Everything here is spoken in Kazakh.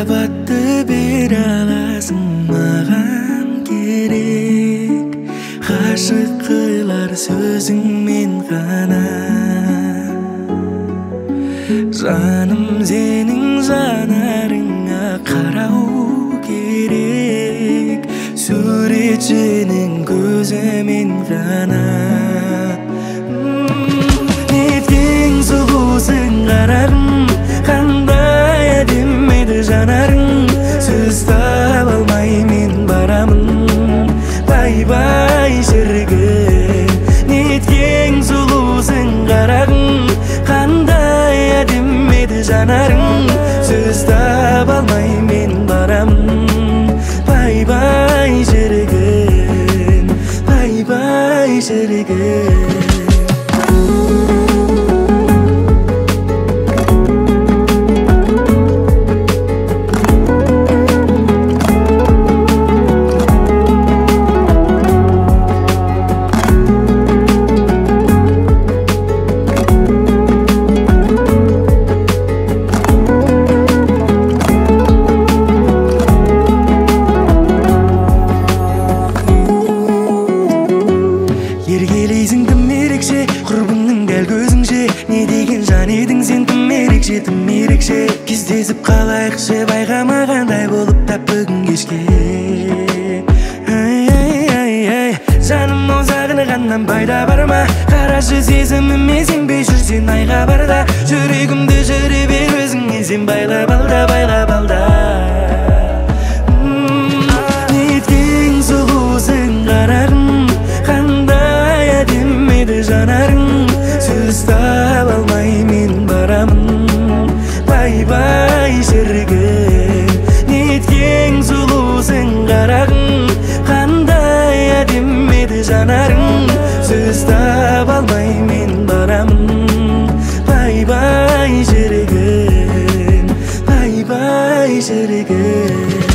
махаббатты бере аласың маған керек, ғашық қылар сөзіңмен ғана. Жаным сенің жанарыңа қарау керек, суретшінің көзімен ғана. Неткен сұлусың қарағым, қандай әдемі еді жанарың. Сөз таба алмай мен барамын, бай-бай шіркін. Неткен сұлусың қарағым, қандай әдемі еді жанарың. Сөз таба алмай мен барамын, бай-бай шіркін, бай-бай шіркін. Еркелейсің тым ерекше, құрбыңның дәл көзіңше. Не деген жан едің сен, тым ерекше, тым ерекше. Кездесіп қалайықшы, байқамағандай болып тап бүгін кешке. Жаным ау сағынғаннан пайда бар ма? Қарашы сезіміме сенбей жүрсен айға барда. Жүрегімді жүре бер өзіңе сен байлап алда, байлап алда. Неткен сұлусың қарағым, қандай әдемі еді жанарың. Сөз таба алмай мен барамын, бай-бай шіркін. Неткен сұлусың қарағым, қандай әдемі еді жанарың. Сөз таба алмай мен барамын, бай-бай шіркін, бай-бай шіркін.